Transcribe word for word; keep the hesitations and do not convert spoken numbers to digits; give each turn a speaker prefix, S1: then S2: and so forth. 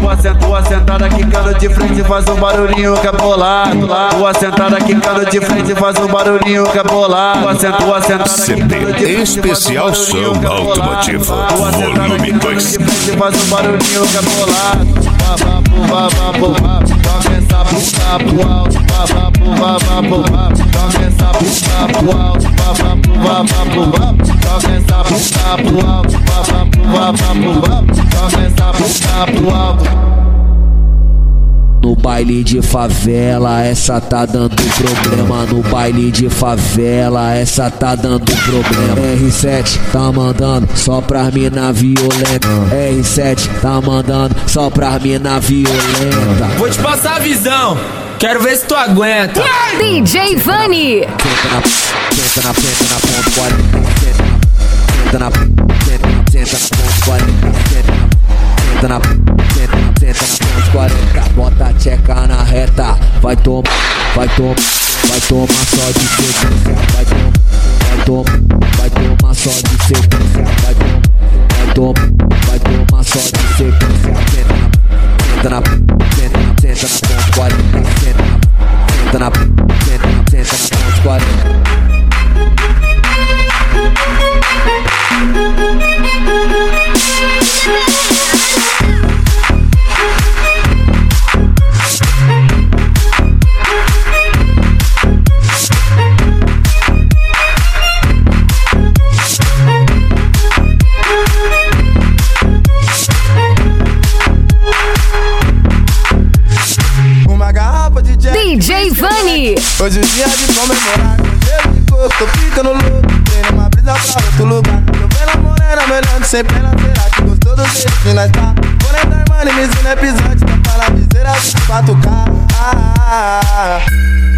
S1: Tua, tua sentada quicando de frente faz um barulhinho que é bolado. Tua sentada quicando de frente faz um barulhinho que é bolado. Tua sentada
S2: C D especial som automotivo volume dois.
S1: Faz um barulhinho que é bolado. Toca essa bunda pro alto. Toca essa bunda pro alto. Toca essa bunda pro alto. Toca essa bunda pro alto.
S3: No baile de favela, essa tá dando problema. No baile de favela, essa tá dando problema. R sete tá mandando só pra mina violenta. R sete tá mandando só pra mina violenta.
S4: Vou te passar a visão, quero ver se tu aguenta.
S5: D J Vani.
S3: Senta na senta na ponto quarenta. Senta na senta na ponto quarenta. Senta na senta na ponto quarenta. Bota a tcheca na reta. Vai tomar, vai tomar, vai tomar só de sequência. Vai tomar, vai tomar, vai tomar só de sequência. Vai tomar, vai tomar, vai tomar só de sequência. Senta na senta na senta na ponto quarenta. Senta na senta na senta na ponto quarenta.
S5: D J Vani.
S6: Hoje o dia de comemorar, cheiro de coco, tô ficando louco. Treino uma brisa pra outro lugar. Tô vendo a morena, melhor de sempre ela será que gostou do jeito que nós tá. Morena, irmã, me ensina episódio, tá para a viseira de quatro K. Ah, ah, ah.